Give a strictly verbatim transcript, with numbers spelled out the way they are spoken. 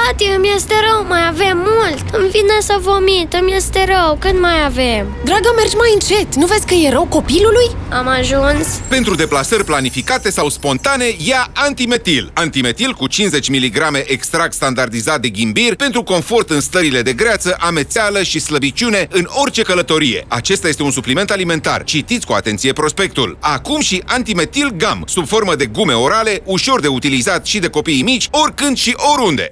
Tati, îmi este rău, mai avem mult. Îmi vine să vomit, îmi este rău, când mai avem? Dragă, mergi mai încet, nu vezi că e rău copilului? Am ajuns. Pentru deplasări planificate sau spontane, ia Antimetil. Antimetil cu cincizeci de miligrame extract standardizat de ghimbir pentru confort în stările de greață, amețeală și slăbiciune în orice călătorie. Acesta este un supliment alimentar. Citiți cu atenție prospectul. Acum și Antimetil Gum, sub formă de gume orale, ușor de utilizat și de copiii mici, oricând și oriunde.